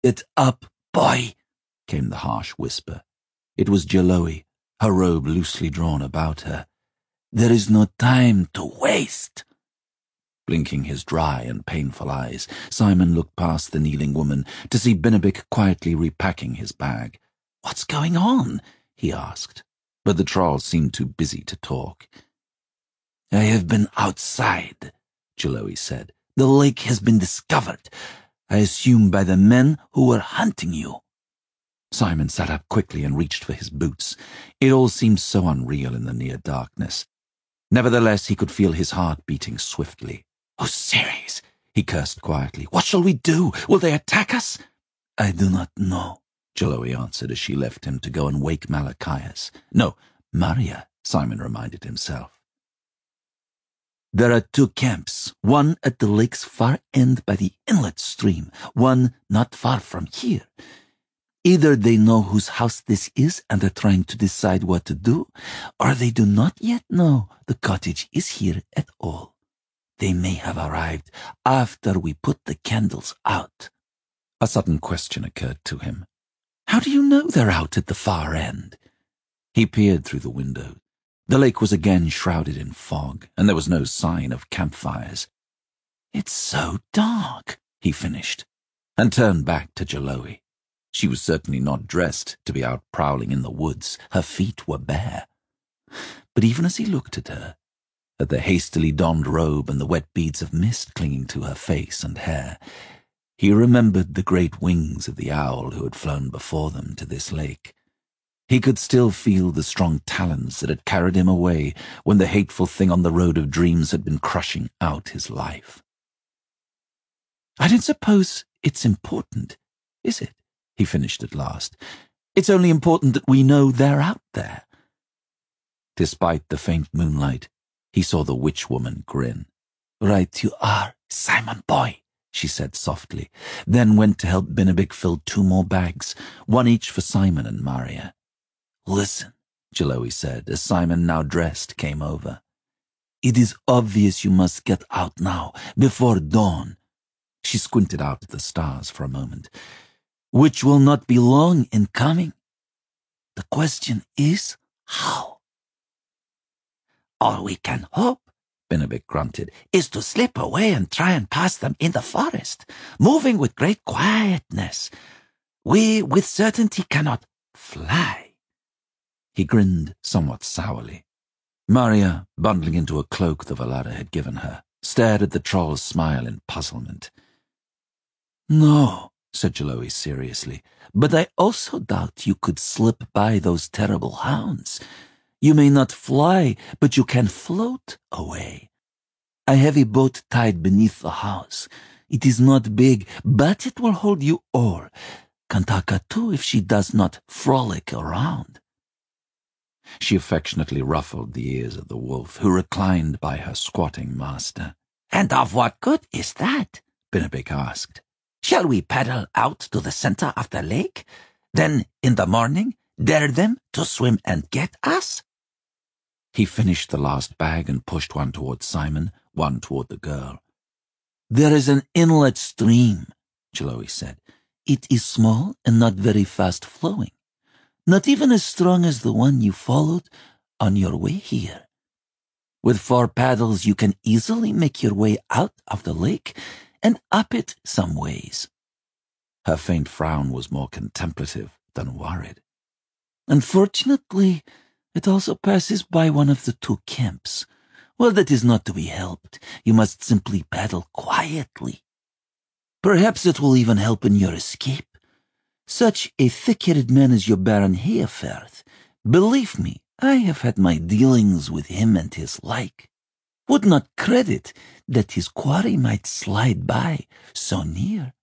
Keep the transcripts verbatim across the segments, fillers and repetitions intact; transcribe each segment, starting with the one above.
"Get up, boy," came the harsh whisper. It was Jaloe, her robe loosely drawn about her. "There is no time to waste." Blinking his dry and painful eyes, Simon looked past the kneeling woman to see Bennebic quietly repacking his bag. "What's going on?" he asked, but the troll seemed too busy to talk. "I have been outside," Jaloe said. "The lake has been discovered, I assume by the men who were hunting you." Simon sat up quickly and reached for his boots. It all seemed so unreal in the near darkness. Nevertheless, he could feel his heart beating swiftly. "Oh, Ceres," he cursed quietly. "What shall we do? Will they attack us?" "I do not know," Jaloe answered as she left him to go and wake Malachias. No, Maria, Simon reminded himself. "There are two camps, one at the lake's far end by the inlet stream, one not far from here. Either they know whose house this is and are trying to decide what to do, or they do not yet know the cottage is here at all. They may have arrived after we put the candles out." A sudden question occurred to him. "How do you know they're out at the far end?" He peered through the window. The lake was again shrouded in fog, and there was no sign of campfires. "It's so dark," he finished, and turned back to Jaloe. She was certainly not dressed to be out prowling in the woods. Her feet were bare. But even as he looked at her, at the hastily donned robe and the wet beads of mist clinging to her face and hair, he remembered the great wings of the owl who had flown before them to this lake. He could still feel the strong talons that had carried him away when the hateful thing on the road of dreams had been crushing out his life. "I don't suppose it's important, is it?" he finished at last. "It's only important that we know they're out there." Despite the faint moonlight, he saw the witch woman grin. "Right you are, Simon boy," she said softly, then went to help Bennebic fill two more bags, one each for Simon and Maria. "Listen," Jaloe said, as Simon, now dressed, came over. "It is obvious you must get out now, before dawn." She squinted out at the stars for a moment. "Which will not be long in coming. The question is, how?" "All we can hope," Bennebic grunted, "is to slip away and try and pass them in the forest, moving with great quietness. We, with certainty, cannot fly." He grinned somewhat sourly. Maria, bundling into a cloak the Valada had given her, stared at the troll's smile in puzzlement. "No," said Jaloe seriously, "but I also doubt you could slip by those terrible hounds. You may not fly, but you can float away. I have a boat tied beneath the house. It is not big, but it will hold you all. Kantaka too, if she does not frolic around." She affectionately ruffled the ears of the wolf, who reclined by her squatting master. "And of what good is that?" Bennebic asked. "Shall we paddle out to the center of the lake? Then, in the morning, dare them to swim and get us?" He finished the last bag and pushed one toward Simon, one toward the girl. "There is an inlet stream," Jaloe said. "It is small and not very fast-flowing. Not even as strong as the one you followed on your way here. With four paddles you can easily make your way out of the lake and up it some ways." Her faint frown was more contemplative than worried. "Unfortunately, it also passes by one of the two camps. Well, that is not to be helped. You must simply paddle quietly. Perhaps it will even help in your escape. Such a thick-headed man as your Baron Heaferth, believe me, I have had my dealings with him and his like. Would not credit that his quarry might slide by so near."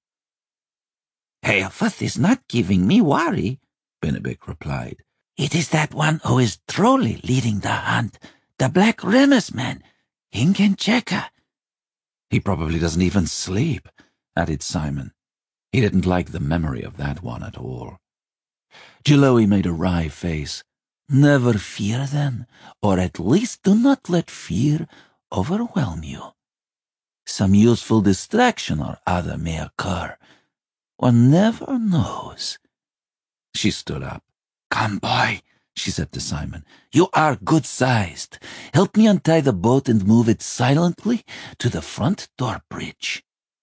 "Heaferth is not giving me worry," Bennebic replied. "It is that one who is truly leading the hunt, the Black Remus man, Hinkenchecker." "He probably doesn't even sleep," added Simon. He didn't like the memory of that one at all. Jaloe made a wry face. "Never fear then, or at least do not let fear overwhelm you. Some useful distraction or other may occur. One never knows. She stood up. Come, boy, she said to Simon. You are good-sized. Help me untie the boat and move it silently to the front door bridge.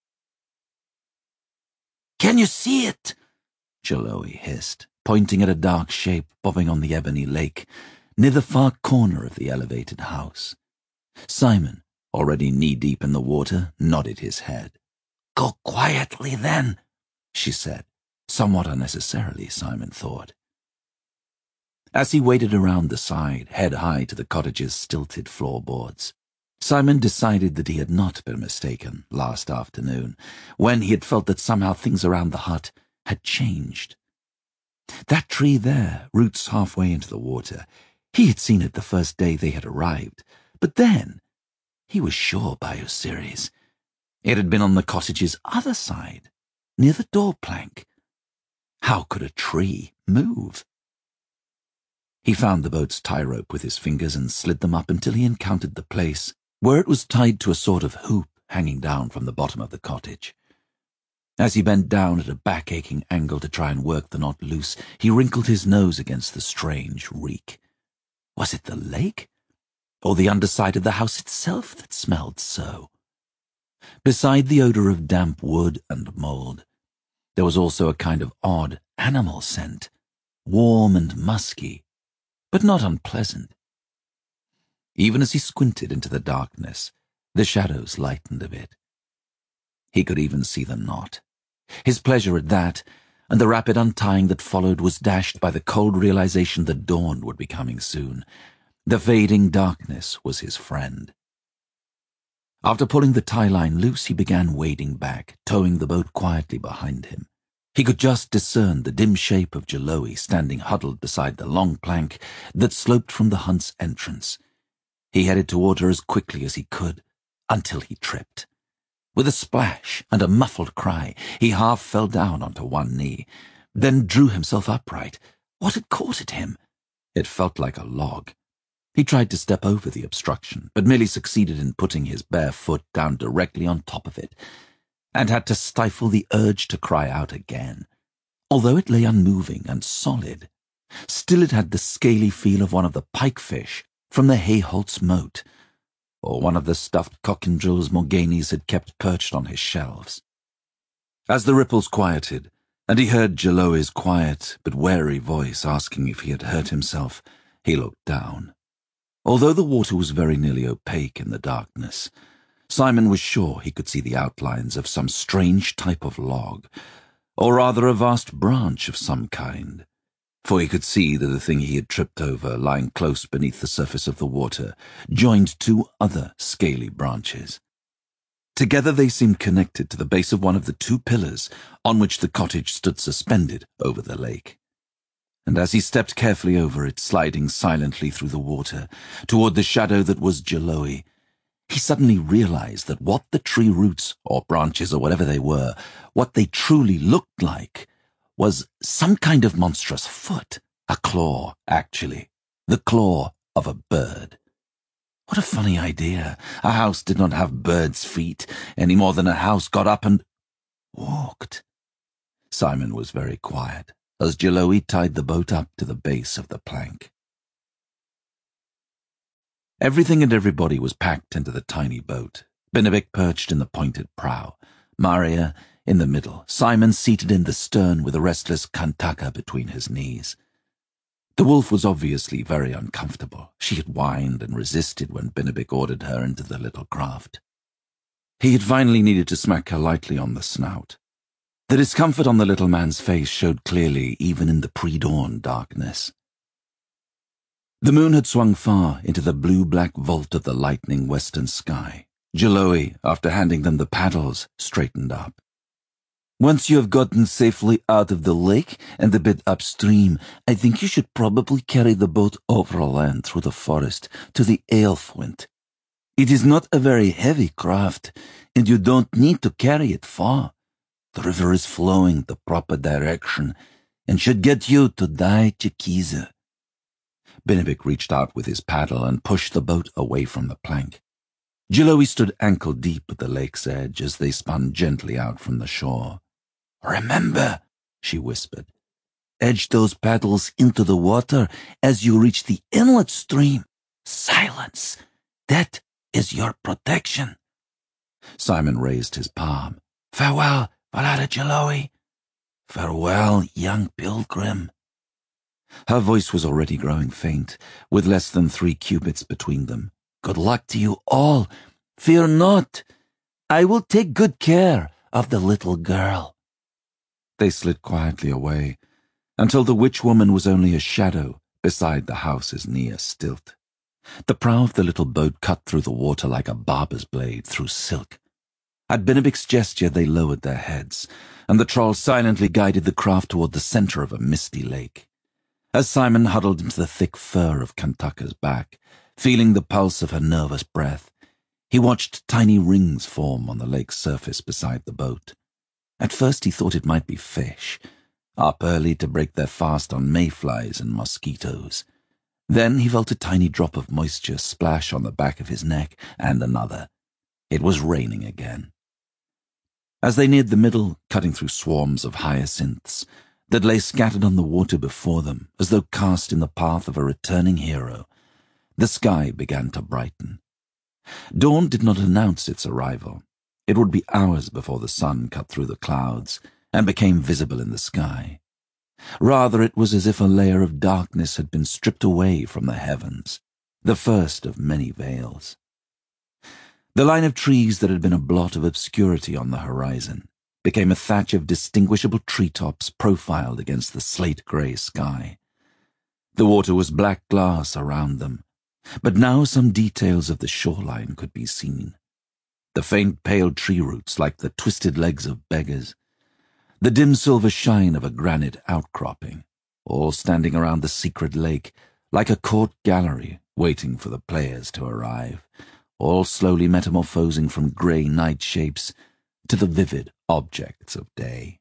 Can you see it? Jaloi hissed, pointing at a dark shape bobbing on the ebony lake, near the far corner of the elevated house. Simon, already knee-deep in the water, nodded his head. Go quietly, then, she said, somewhat unnecessarily, Simon thought. As he waded around the side, head high to the cottage's stilted floorboards, Simon decided that he had not been mistaken last afternoon, when he had felt that somehow things around the hut had changed. That tree there, roots halfway into the water, he had seen it the first day they had arrived, but then, he was sure by Osiris, it had been on the cottage's other side, near the door plank. How could a tree move? He found the boat's tie rope with his fingers and slid them up until he encountered the place where it was tied to a sort of hoop hanging down from the bottom of the cottage. As he bent down at a back-aching angle to try and work the knot loose, he wrinkled his nose against the strange reek. Was it the lake, or the underside of the house itself that smelled so? Beside the odor of damp wood and mold, there was also a kind of odd animal scent, warm and musky, but not unpleasant. Even as he squinted into the darkness, the shadows lightened a bit. He could even see the knot. His pleasure at that, and the rapid untying that followed, was dashed by the cold realization that dawn would be coming soon. The fading darkness was his friend. After pulling the tie line loose, he began wading back, towing the boat quietly behind him. He could just discern the dim shape of Jaloi standing huddled beside the long plank that sloped from the hunt's entrance. He headed toward her as quickly as he could, until he tripped. With a splash and a muffled cry, he half fell down onto one knee, then drew himself upright. What had caught at him? It felt like a log. He tried to step over the obstruction, but merely succeeded in putting his bare foot down directly on top of it, and had to stifle the urge to cry out again. Although it lay unmoving and solid, still it had the scaly feel of one of the pikefish from the Hayholt's moat, or one of the stuffed cockindrills Morganis had kept perched on his shelves. As the ripples quieted, and he heard Jaloi's quiet but wary voice asking if he had hurt himself, he looked down. Although the water was very nearly opaque in the darkness, Simon was sure he could see the outlines of some strange type of log, or rather a vast branch of some kind, for he could see that the thing he had tripped over, lying close beneath the surface of the water, joined two other scaly branches. Together they seemed connected to the base of one of the two pillars on which the cottage stood suspended over the lake. And as he stepped carefully over it, sliding silently through the water, toward the shadow that was Jaloi, he suddenly realized that what the tree roots, or branches, or whatever they were, what they truly looked like, was some kind of monstrous foot, a claw, actually, the claw of a bird. What a funny idea. A house did not have birds' feet, any more than a house got up and walked. Simon was very quiet, as Jaloi tied the boat up to the base of the plank. Everything and everybody was packed into the tiny boat, Benevik perched in the pointed prow, Maria in the middle, Simon seated in the stern with a restless Kantaka between his knees. The wolf was obviously very uncomfortable. She had whined and resisted when Benevik ordered her into the little craft. He had finally needed to smack her lightly on the snout. The discomfort on the little man's face showed clearly even in the pre-dawn darkness. The moon had swung far into the blue-black vault of the lightening western sky. Jaloi, after handing them the paddles, straightened up. Once you have gotten safely out of the lake and a bit upstream, I think you should probably carry the boat overland through the forest to the Ælfwint. It is not a very heavy craft, and you don't need to carry it far. The river is flowing the proper direction and should get you to Dai-Chikiza. Benevik reached out with his paddle and pushed the boat away from the plank. Jaloi stood ankle-deep at the lake's edge as they spun gently out from the shore. "Remember," she whispered, "edge those paddles into the water as you reach the inlet stream. Silence. That is your protection." Simon raised his palm. "Farewell, Valada Jaloi. Farewell, young pilgrim." Her voice was already growing faint, with less than three cubits between them. "Good luck to you all. Fear not. I will take good care of the little girl." They slid quietly away, until the witch woman was only a shadow beside the house's near stilt. The prow of the little boat cut through the water like a barber's blade through silk. At Benebic's gesture they lowered their heads, and the troll silently guided the craft toward the center of a misty lake. As Simon huddled into the thick fur of Kantaka's back, feeling the pulse of her nervous breath, he watched tiny rings form on the lake's surface beside the boat. At first he thought it might be fish, up early to break their fast on mayflies and mosquitoes. Then he felt a tiny drop of moisture splash on the back of his neck, and another. It was raining again. As they neared the middle, cutting through swarms of hyacinths that lay scattered on the water before them, as though cast in the path of a returning hero, the sky began to brighten. Dawn did not announce its arrival. It would be hours before the sun cut through the clouds and became visible in the sky. Rather, it was as if a layer of darkness had been stripped away from the heavens, the first of many veils. The line of trees that had been a blot of obscurity on the horizon became a thatch of distinguishable treetops profiled against the slate-grey sky. The water was black glass around them, but now some details of the shoreline could be seen. The faint pale tree roots like the twisted legs of beggars, the dim silver shine of a granite outcropping, all standing around the secret lake like a court gallery waiting for the players to arrive, all slowly metamorphosing from grey night shapes to the vivid objects of day.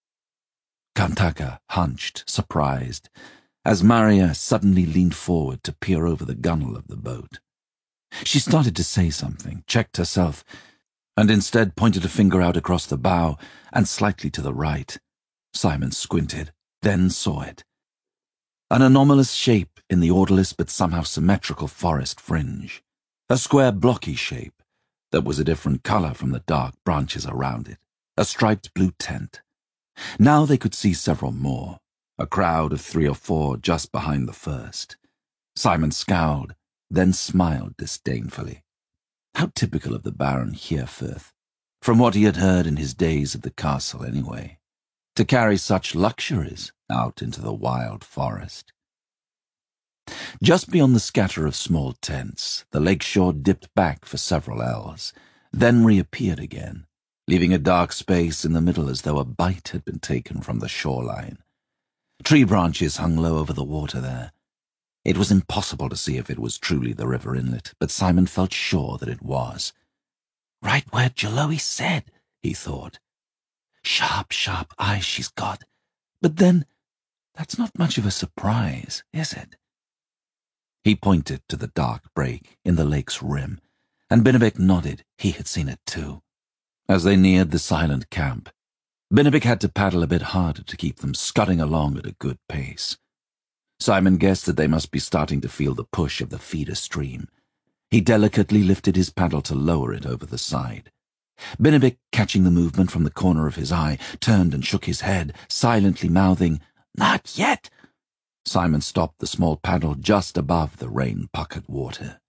Kantaka hunched, surprised, as Maria suddenly leaned forward to peer over the gunwale of the boat. She started to say something, checked herself, and instead pointed a finger out across the bow and slightly to the right. Simon squinted, then saw it. An anomalous shape in the orderless but somehow symmetrical forest fringe. A square blocky shape that was a different color from the dark branches around it. A striped blue tent. Now they could see several more, a crowd of three or four just behind the first. Simon scowled, then smiled disdainfully. How typical of the Baron Herefurth, from what he had heard in his days at the castle anyway, to carry such luxuries out into the wild forest. Just beyond the scatter of small tents, the lake shore dipped back for several ells, then reappeared again, leaving a dark space in the middle as though a bite had been taken from the shoreline. Tree branches hung low over the water there. It was impossible to see if it was truly the river inlet, but Simon felt sure that it was. Right where Jaloi said, he thought. Sharp, sharp eyes she's got. But then, that's not much of a surprise, is it? He pointed to the dark break in the lake's rim, and Bennebec nodded. He had seen it too. As they neared the silent camp, Bennebec had to paddle a bit harder to keep them scudding along at a good pace. Simon guessed that they must be starting to feel the push of the feeder stream. He delicately lifted his paddle to lower it over the side. Bennebec, catching the movement from the corner of his eye, turned and shook his head, silently mouthing, "Not yet!" Simon stopped the small paddle just above the rain-puckered water.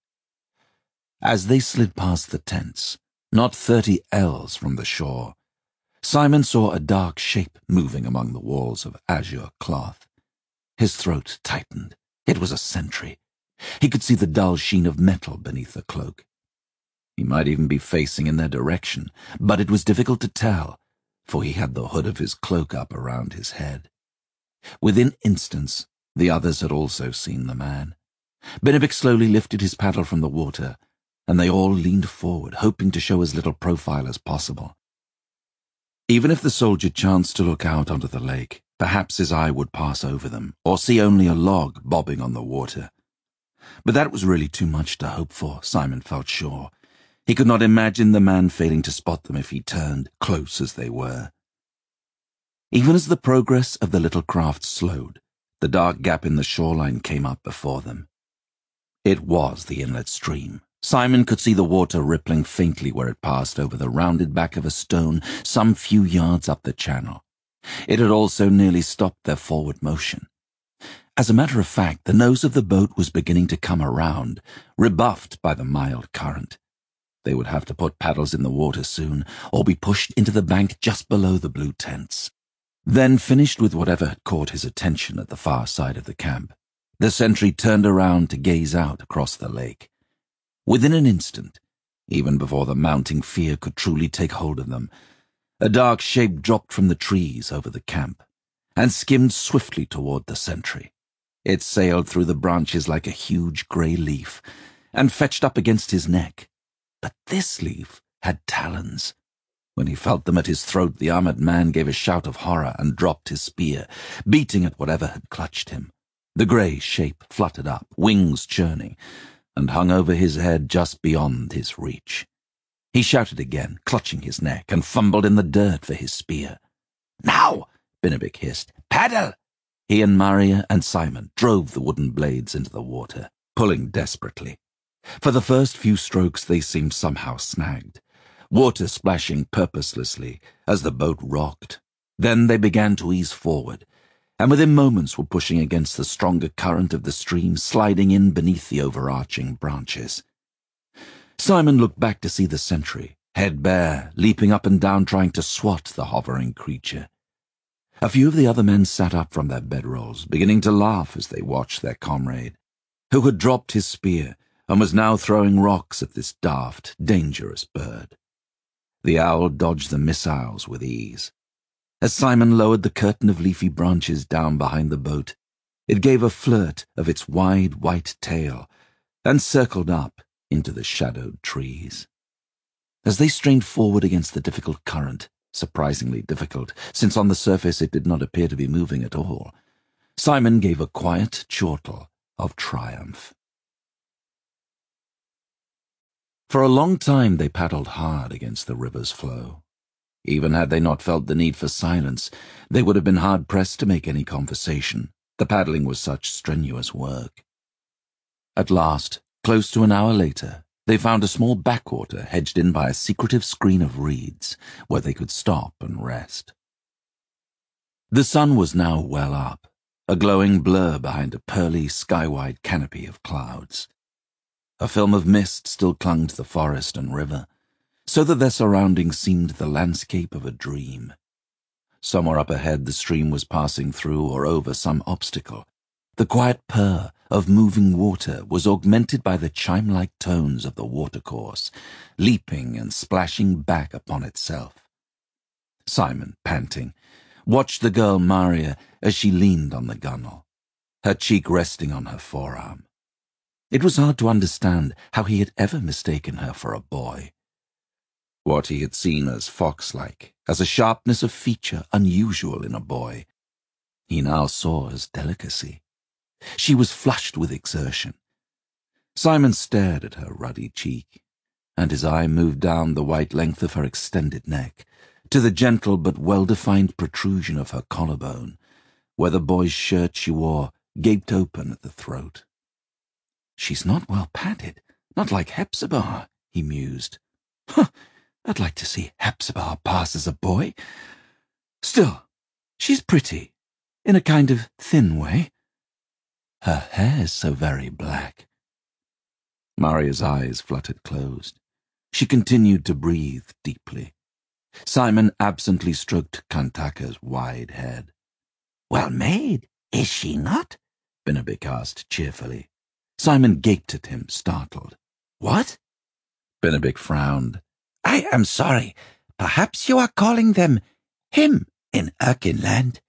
As they slid past the tents, not thirty ells from the shore, Simon saw a dark shape moving among the walls of azure cloth. His throat tightened. It was a sentry. He could see the dull sheen of metal beneath the cloak. He might even be facing in their direction, but it was difficult to tell, for he had the hood of his cloak up around his head. Within instants, the others had also seen the man. Bennebec slowly lifted his paddle from the water, and they all leaned forward, hoping to show as little profile as possible. Even if the soldier chanced to look out onto the lake, perhaps his eye would pass over them, or see only a log bobbing on the water. But that was really too much to hope for, Simon felt sure. He could not imagine the man failing to spot them if he turned, close as they were. Even as the progress of the little craft slowed, the dark gap in the shoreline came up before them. It was the inlet stream. Simon could see the water rippling faintly where it passed over the rounded back of a stone some few yards up the channel. It had also nearly stopped their forward motion. As a matter of fact, the nose of the boat was beginning to come around, rebuffed by the mild current. They would have to put paddles in the water soon, or be pushed into the bank just below the blue tents. Then, finished with whatever had caught his attention at the far side of the camp, the sentry turned around to gaze out across the lake. Within an instant, even before the mounting fear could truly take hold of them, a dark shape dropped from the trees over the camp and skimmed swiftly toward the sentry. It sailed through the branches like a huge grey leaf and fetched up against his neck. But this leaf had talons. When he felt them at his throat, the armored man gave a shout of horror and dropped his spear, beating at whatever had clutched him. The grey shape fluttered up, wings churning, and hung over his head just beyond his reach. He shouted again, clutching his neck, and fumbled in the dirt for his spear. "Now!" Binabik hissed. "Paddle!" He and Maria and Simon drove the wooden blades into the water, pulling desperately. For the first few strokes they seemed somehow snagged, water splashing purposelessly as the boat rocked. Then they began to ease forward, and within moments were pushing against the stronger current of the stream, sliding in beneath the overarching branches. Simon looked back to see the sentry, head bare, leaping up and down trying to swat the hovering creature. A few of the other men sat up from their bedrolls, beginning to laugh as they watched their comrade, who had dropped his spear and was now throwing rocks at this daft, dangerous bird. The owl dodged the missiles with ease. As Simon lowered the curtain of leafy branches down behind the boat, it gave a flirt of its wide white tail and circled up into the shadowed trees. As they strained forward against the difficult current, surprisingly difficult, since on the surface it did not appear to be moving at all, Simon gave a quiet chortle of triumph. For a long time they paddled hard against the river's flow. Even had they not felt the need for silence, they would have been hard-pressed to make any conversation. The paddling was such strenuous work. At last, close to an hour later, they found a small backwater hedged in by a secretive screen of reeds, where they could stop and rest. The sun was now well up, a glowing blur behind a pearly, sky-wide canopy of clouds. A film of mist still clung to the forest and river, so that their surroundings seemed the landscape of a dream. Somewhere up ahead the stream was passing through or over some obstacle. The quiet purr of moving water was augmented by the chime-like tones of the watercourse, leaping and splashing back upon itself. Simon, panting, watched the girl Maria as she leaned on the gunwale, her cheek resting on her forearm. It was hard to understand how he had ever mistaken her for a boy. What he had seen as fox-like, as a sharpness of feature unusual in a boy, he now saw as delicacy. She was flushed with exertion. Simon stared at her ruddy cheek, and his eye moved down the white length of her extended neck, to the gentle but well-defined protrusion of her collarbone, where the boy's shirt she wore gaped open at the throat. "She's not well padded, not like Hepzibah," he mused. "Huh, I'd like to see Hepzibah pass as a boy. Still, she's pretty, in a kind of thin way. Her hair's so very black." Maria's eyes fluttered closed. She continued to breathe deeply. Simon absently stroked Kantaka's wide head. "Well made, is she not?" Binabik asked cheerfully. Simon gaped at him, startled. "What?" Binabik frowned. "I am sorry. Perhaps you are calling them him in Erkinland."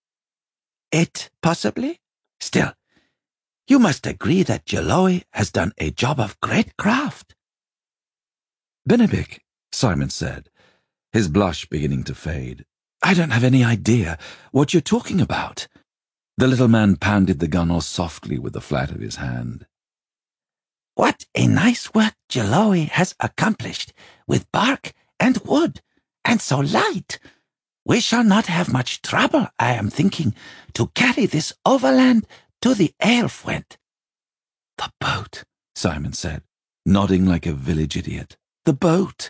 "It, possibly? Still, you must agree that Jaloi has done a job of great craft." "Binabik," Simon said, his blush beginning to fade, "I don't have any idea what you're talking about." The little man pounded the gunwale softly with the flat of his hand. "What a nice work Jaloi has accomplished, with bark and wood, and so light. We shall not have much trouble, I am thinking, to carry this overland to the Alefuent. The boat, Simon said, nodding like a village idiot. The boat.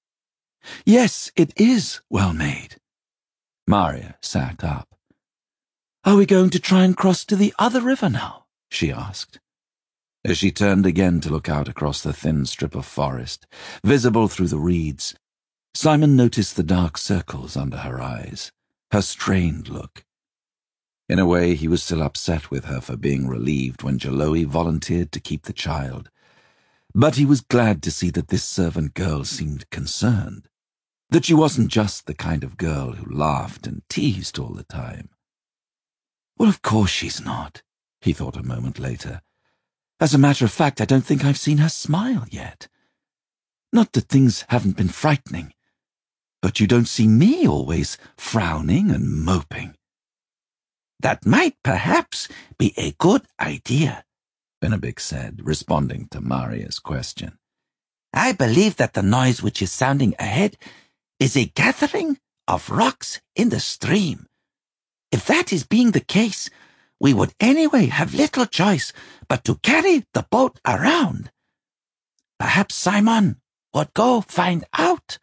Yes, it is well made. Maria sat up. Are we going to try and cross to the other river now? She asked. As she turned again to look out across the thin strip of forest, visible through the reeds, Simon noticed the dark circles under her eyes, her strained look. In a way, he was still upset with her for being relieved when Jaloe volunteered to keep the child. But he was glad to see that this servant girl seemed concerned, that she wasn't just the kind of girl who laughed and teased all the time. Well, of course she's not, he thought a moment later. As a matter of fact, I don't think I've seen her smile yet. Not that things haven't been frightening, but you don't see me always frowning and moping. That might perhaps be a good idea, Bennebic said, responding to Maria's question. I believe that the noise which is sounding ahead is a gathering of rocks in the stream. If that is being the case, we would anyway have little choice but to carry the boat around. Perhaps Simon would go find out.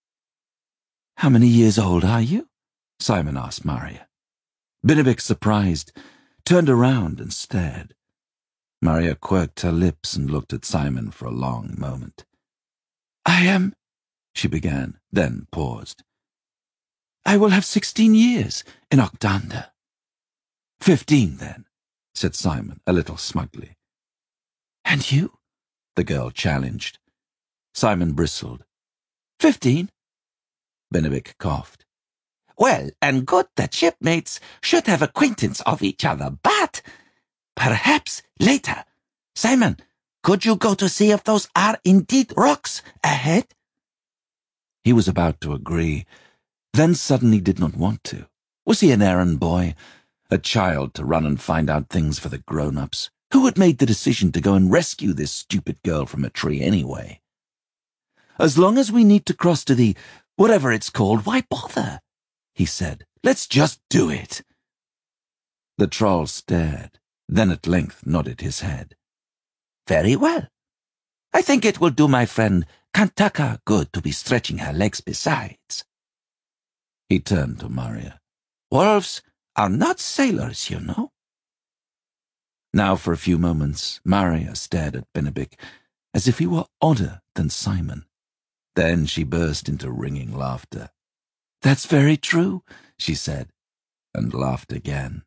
How many years old are you? Simon asked Maria. Bennebic, surprised, turned around and stared. Maria quirked her lips and looked at Simon for a long moment. I am, she began, then paused. I will have sixteen years in Octander. Fifteen, then, said Simon, a little smugly. And you? The girl challenged. Simon bristled. Fifteen? Bennebic coughed. Well and good that shipmates should have acquaintance of each other, but perhaps later. Simon, could you go to see if those are indeed rocks ahead? He was about to agree, then suddenly did not want to. Was he an errand boy? A child to run and find out things for the grown-ups? Who had made the decision to go and rescue this stupid girl from a tree anyway? As long as we need to cross to the, whatever it's called, why bother? He said. Let's just do it. The troll stared, then at length nodded his head. Very well. I think it will do my friend Kantaka good to be stretching her legs besides. He turned to Maria. Wolves are not sailors, you know. Now for a few moments, Maria stared at Bennebic as if he were odder than Simon. Then she burst into ringing laughter. That's very true, she said, and laughed again.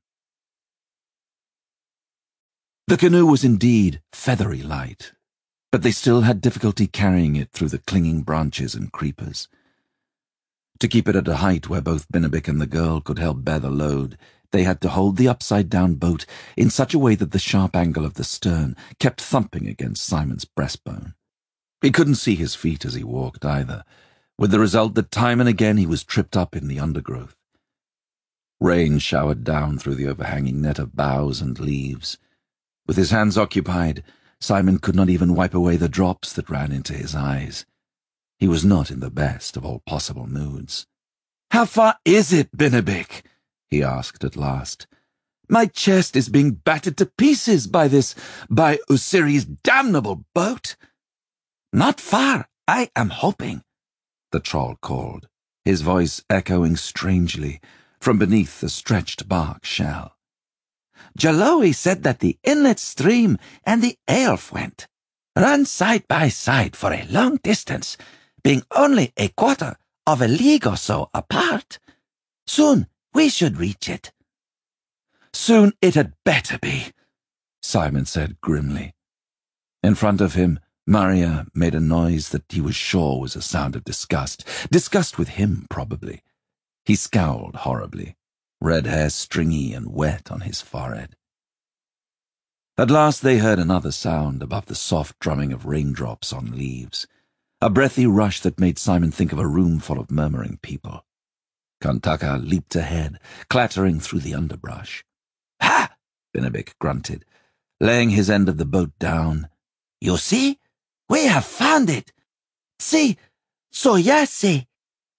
The canoe was indeed feathery light, but they still had difficulty carrying it through the clinging branches and creepers. To keep it at a height where both Bennebic and the girl could help bear the load, they had to hold the upside-down boat in such a way that the sharp angle of the stern kept thumping against Simon's breastbone. He couldn't see his feet as he walked either, with the result that time and again he was tripped up in the undergrowth. Rain showered down through the overhanging net of boughs and leaves. With his hands occupied, Simon could not even wipe away the drops that ran into his eyes. He was not in the best of all possible moods. "How far is it, Bennebic?" he asked at last. "My chest is being battered to pieces by this, by Usiri's damnable boat." "Not far, I am hoping," the troll called, his voice echoing strangely from beneath the stretched bark shell. Jaloe said that the inlet stream and the Alefuent run side by side for a long distance, being only a quarter of a league or so apart. Soon we should reach it. Soon it had better be, Simon said grimly. In front of him, Maria made a noise that he was sure was a sound of disgust. Disgust with him, probably. He scowled horribly, red hair stringy and wet on his forehead. At last they heard another sound above the soft drumming of raindrops on leaves, a breathy rush that made Simon think of a room full of murmuring people. Kantaka leaped ahead, clattering through the underbrush. "Ha!" Bennebic grunted, laying his end of the boat down. "You see? We have found it. See, Soyase."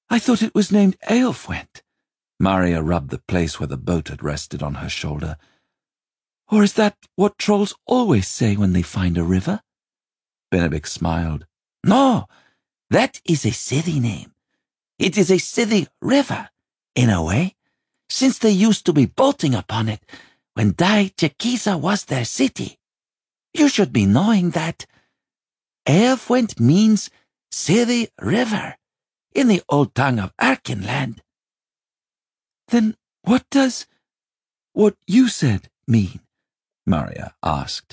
I thought it was named Eolfwent. Maria rubbed the place where the boat had rested on her shoulder. Or is that what trolls always say when they find a river? Bennebic smiled. No, that is a city name. It is a city river, in a way, since they used to be boating upon it when Dai Jakiza was their city. You should be knowing that. Eolfwent means city river in the old tongue of Archenland. Then what does what you said mean? Maria asked.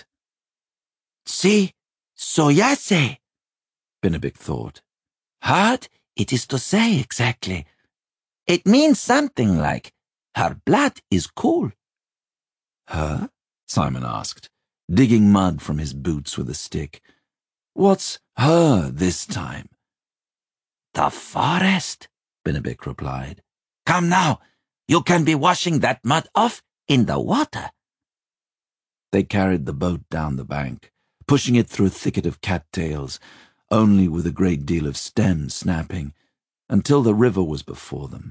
Si, soyase, Bennebic thought. Hard it is to say exactly. It means something like, her blood is cool. Her? Simon asked, digging mud from his boots with a stick. What's her this time? The forest, Bennebic replied. Come now, you can be washing that mud off in the water. They carried the boat down the bank, pushing it through a thicket of cattails, only with a great deal of stem snapping, until the river was before them.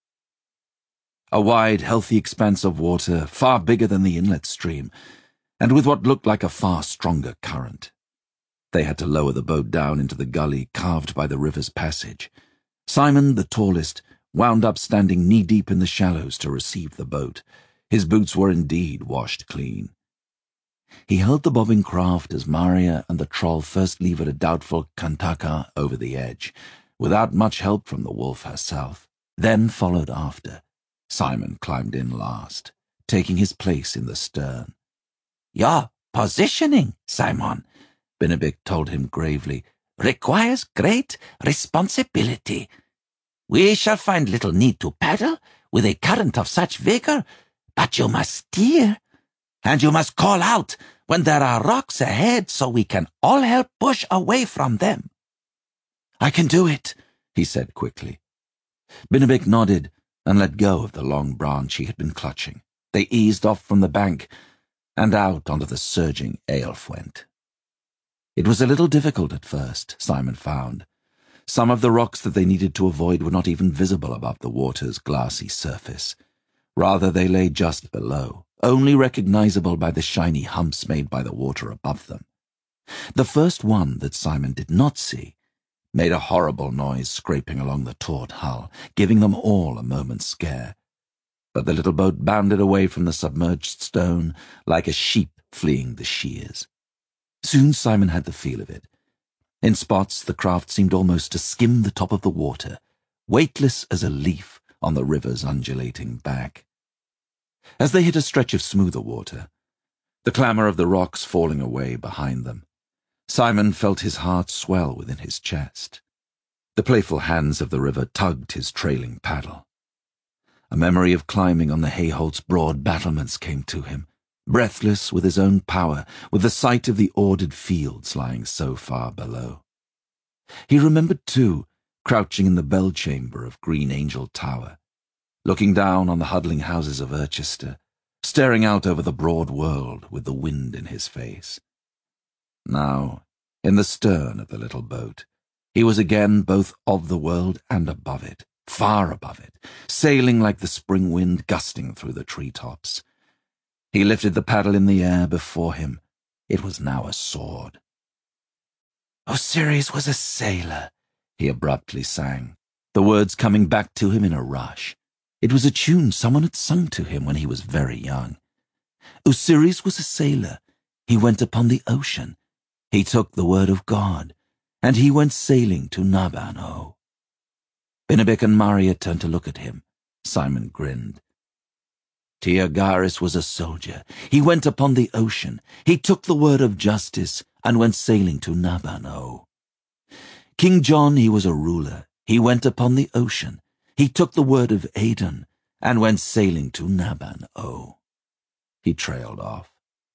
A wide, healthy expanse of water, far bigger than the inlet stream, and with what looked like a far stronger current. They had to lower the boat down into the gully carved by the river's passage. Simon, the tallest, wound up standing knee-deep in the shallows to receive the boat. His boots were indeed washed clean. He held the bobbing craft as Maria and the troll first levered a doubtful kantaka over the edge, without much help from the wolf herself, then followed after. Simon climbed in last, taking his place in the stern. Your positioning, Simon, Bennebic told him gravely, requires great responsibility. We shall find little need to paddle with a current of such vigor, but you must steer, and you must call out when there are rocks ahead so we can all help push away from them. I can do it, he said quickly. Bennebic nodded and let go of the long branch he had been clutching. They eased off from the bank and out onto the surging Eolfwent. It was a little difficult at first, Simon found. Some of the rocks that they needed to avoid were not even visible above the water's glassy surface. Rather, they lay just below, only recognizable by the shiny humps made by the water above them. The first one that Simon did not see made a horrible noise scraping along the taut hull, giving them all a moment's scare. But the little boat bounded away from the submerged stone like a sheep fleeing the shears. Soon Simon had the feel of it. In spots, the craft seemed almost to skim the top of the water, weightless as a leaf on the river's undulating back. As they hit a stretch of smoother water, the clamour of the rocks falling away behind them, Simon felt his heart swell within his chest. The playful hands of the river tugged his trailing paddle. A memory of climbing on the Hayholt's broad battlements came to him, breathless with his own power, with the sight of the ordered fields lying so far below. He remembered, too, crouching in the bell chamber of Green Angel Tower, looking down on the huddling houses of Urchester, staring out over the broad world with the wind in his face. Now, in the stern of the little boat, he was again both of the world and above it, far above it, sailing like the spring wind gusting through the tree-tops. He lifted the paddle in the air before him. It was now a sword. Osiris was a sailor, he abruptly sang, the words coming back to him in a rush. It was a tune someone had sung to him when he was very young. Osiris was a sailor. He went upon the ocean. He took the word of God, and he went sailing to Naban-o. Bennebic and Maria turned to look at him. Simon grinned. Tiagaris was a soldier. He went upon the ocean. He took the word of justice and went sailing to Naban-o. King John, he was a ruler. He went upon the ocean. He took the word of Adon and went sailing to Naban-o. He trailed off.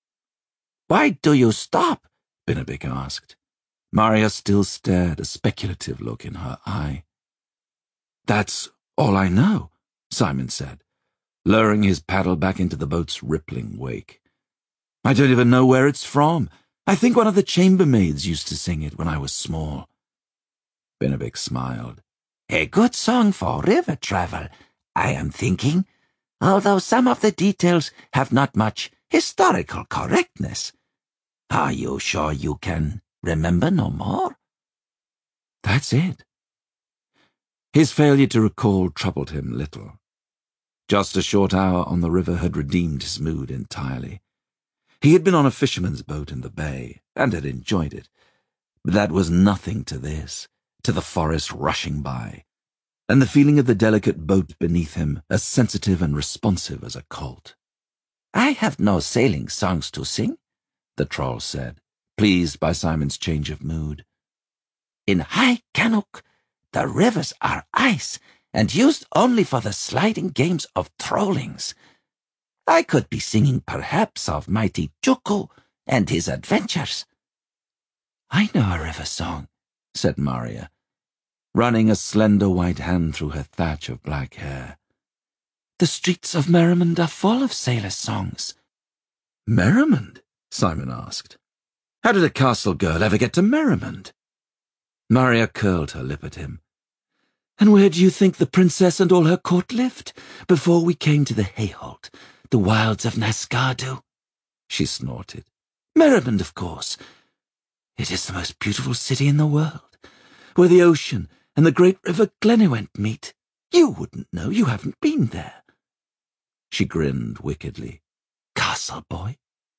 Why do you stop? Bennebic asked. Maria still stared, a speculative look in her eye. That's all I know, Simon said, lowering his paddle back into the boat's rippling wake. I don't even know where it's from. I think one of the chambermaids used to sing it when I was small. Bennebic smiled. A good song for river travel, I am thinking, although some of the details have not much historical correctness. Are you sure you can remember no more? That's it. His failure to recall troubled him little. Just a short hour on the river had redeemed his mood entirely. He had been on a fisherman's boat in the bay, and had enjoyed it, but that was nothing to this, to the forest rushing by, and the feeling of the delicate boat beneath him as sensitive and responsive as a colt. I have no sailing songs to sing, the troll said, pleased by Simon's change of mood. In High Cannock, the rivers are ice, and used only for the sliding games of trollings. I could be singing perhaps of mighty Juku and his adventures. I know a river song, said Maria, running a slender white hand through her thatch of black hair. The streets of Merrimond are full of sailor songs. Merrimond? Simon asked. How did a castle girl ever get to Merrimond? Maria curled her lip at him. And where do you think the princess and all her court lived before we came to the Hayholt, the wilds of Nascardu? She snorted. Merrimond, of course. It is the most beautiful city in the world, where the ocean and the great river Glenywent meet. You wouldn't know, you haven't been there. She grinned wickedly. Castle boy.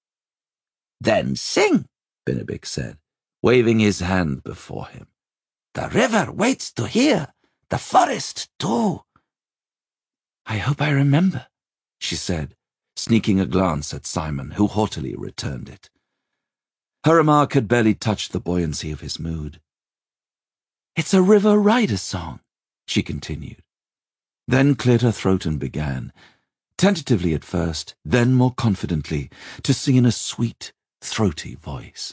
Then sing, Binnabic said, waving his hand before him. The river waits to hear, the forest too. I hope I remember, she said, sneaking a glance at Simon, who haughtily returned it. Her remark had barely touched the buoyancy of his mood. It's a river rider song, she continued. Then cleared her throat and began, tentatively at first, then more confidently, to sing in a sweet, throaty voice.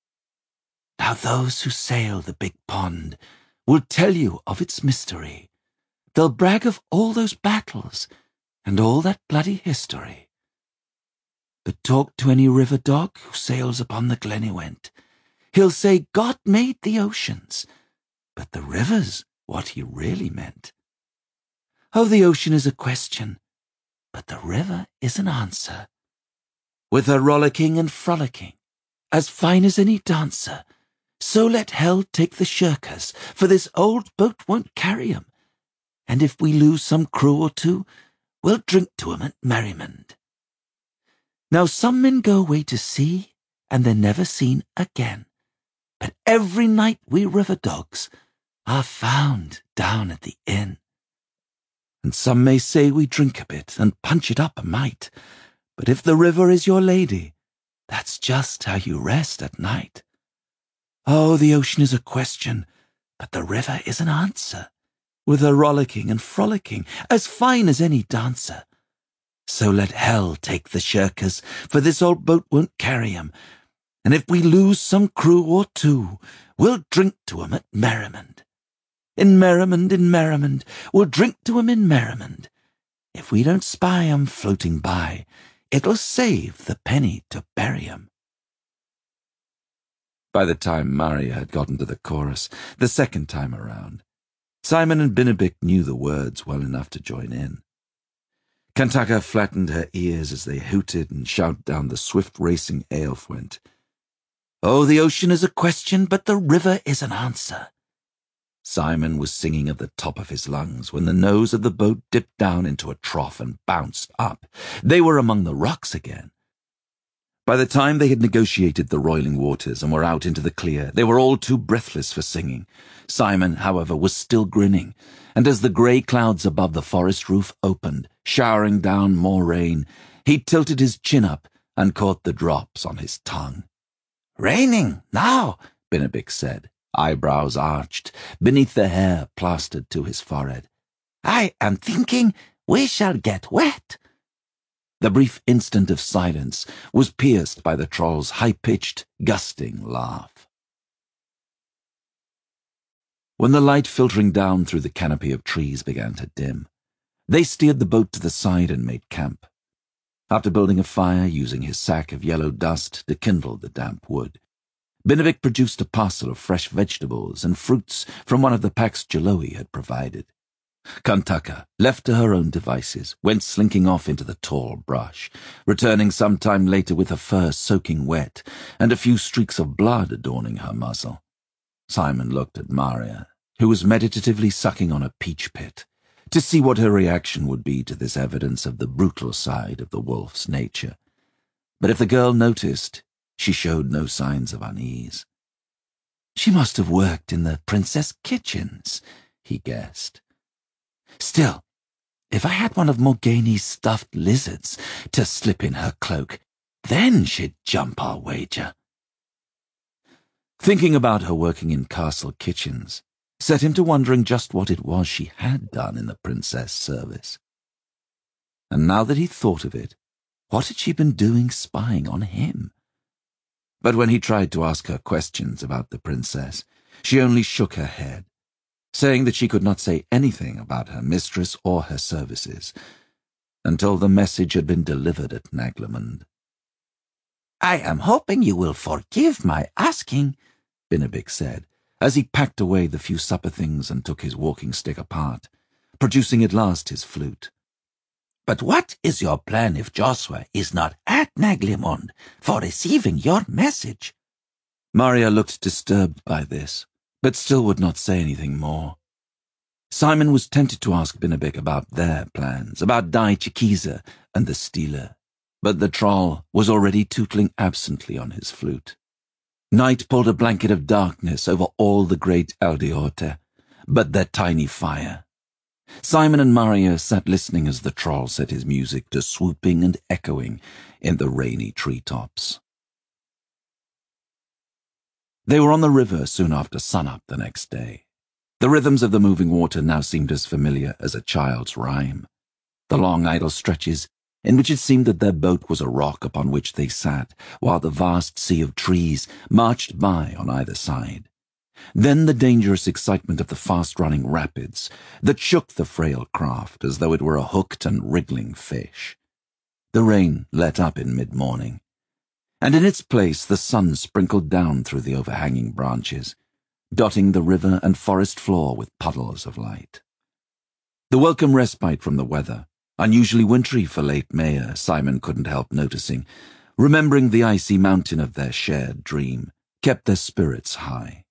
Now those who sail the big pond will tell you of its mystery. They'll brag of all those battles and all that bloody history. But talk to any river dog who sails upon the Glenywent. He'll say God made the oceans, but the river's what he really meant. Oh, the ocean is a question, but the river is an answer. With her rollicking and frolicking, as fine as any dancer, so let hell take the shirkers, for this old boat won't carry 'em. And if we lose some crew or two, we'll drink to 'em at Merrimond. Now some men go away to sea, and they're never seen again. But every night we river dogs are found down at the inn. And some may say we drink a bit and punch it up a mite, but if the river is your lady, that's just how you rest at night. Oh, the ocean is a question, but the river is an answer, with her rollicking and frolicking, as fine as any dancer. So let hell take the shirkers, for this old boat won't carry 'em. And if we lose some crew or two, we'll drink to 'em at Merrimond. In Merrimond, in Merrimond, we'll drink to 'em in Merrimond. If we don't spy 'em floating by, it'll save the penny to bury 'em. By the time Maria had gotten to the chorus, the second time around, Simon and Binnabic knew the words well enough to join in. Kantaka flattened her ears as they hooted and shouted down the swift-racing Aelfwent. Oh, the ocean is a question, but the river is an answer. Simon was singing at the top of his lungs when the nose of the boat dipped down into a trough and bounced up. They were among the rocks again. By the time they had negotiated the roiling waters and were out into the clear, they were all too breathless for singing. Simon, however, was still grinning, and as the grey clouds above the forest roof opened, showering down more rain, he tilted his chin up and caught the drops on his tongue. Raining now, Binnabic said, eyebrows arched, beneath the hair plastered to his forehead. I am thinking we shall get wet. The brief instant of silence was pierced by the troll's high-pitched, gusting laugh. When the light filtering down through the canopy of trees began to dim, they steered the boat to the side and made camp. After building a fire using his sack of yellow dust to kindle the damp wood, Binabik produced a parcel of fresh vegetables and fruits from one of the packs Jaloe had provided. Kantaka, left to her own devices, went slinking off into the tall brush, returning some time later with her fur soaking wet and a few streaks of blood adorning her muzzle. Simon looked at Maria, who was meditatively sucking on a peach pit, to see what her reaction would be to this evidence of the brutal side of the wolf's nature. But if the girl noticed, she showed no signs of unease. She must have worked in the princess kitchens, he guessed. Still, if I had one of Morgani's stuffed lizards to slip in her cloak, then she'd jump our wager. Thinking about her working in castle kitchens set him to wondering just what it was she had done in the princess' service. And now that he thought of it, what had she been doing spying on him? But when he tried to ask her questions about the princess, she only shook her head, saying that she could not say anything about her mistress or her services until the message had been delivered at Naglemund. I am hoping you will forgive my asking, Binabik said, as he packed away the few supper things and took his walking stick apart, producing at last his flute. But what is your plan if Joshua is not at Naglemund for receiving your message? Maria looked disturbed by this, but still would not say anything more. Simon was tempted to ask Binabik about their plans, about Dai Chikiza and the Stealer, but the troll was already tootling absently on his flute. Night pulled a blanket of darkness over all the great Aldeorte, but their tiny fire. Simon and Maria sat listening as the troll set his music to swooping and echoing in the rainy treetops. They were on the river soon after sunup the next day. The rhythms of the moving water now seemed as familiar as a child's rhyme. The long idle stretches in which it seemed that their boat was a rock upon which they sat, while the vast sea of trees marched by on either side. Then the dangerous excitement of the fast-running rapids that shook the frail craft as though it were a hooked and wriggling fish. The rain let up in mid-morning, and in its place the sun sprinkled down through the overhanging branches, dotting the river and forest floor with puddles of light. The welcome respite from the weather, unusually wintry for late May, Simon couldn't help noticing, remembering the icy mountain of their shared dream, kept their spirits high.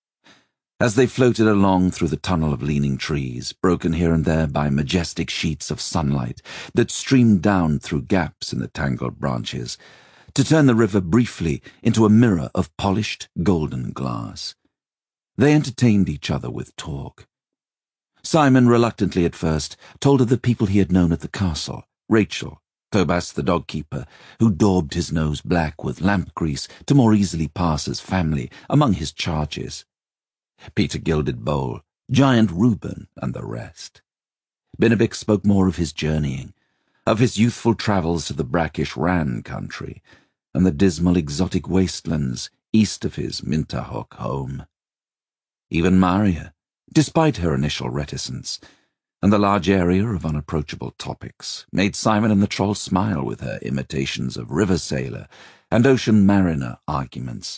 As they floated along through the tunnel of leaning trees, broken here and there by majestic sheets of sunlight that streamed down through gaps in the tangled branches, to turn the river briefly into a mirror of polished golden glass, they entertained each other with talk. Simon, reluctantly at first, told of the people he had known at the castle, Rachel, Tobas the dog-keeper, who daubed his nose black with lamp grease to more easily pass as family among his charges, Peter Gilded Bowl, Giant Reuben, and the rest. Binabik spoke more of his journeying, of his youthful travels to the brackish Ran country, and the dismal exotic wastelands east of his Minterhook home. Even Maria, despite her initial reticence, and the large area of unapproachable topics, made Simon and the troll smile with her imitations of river sailor and ocean mariner arguments,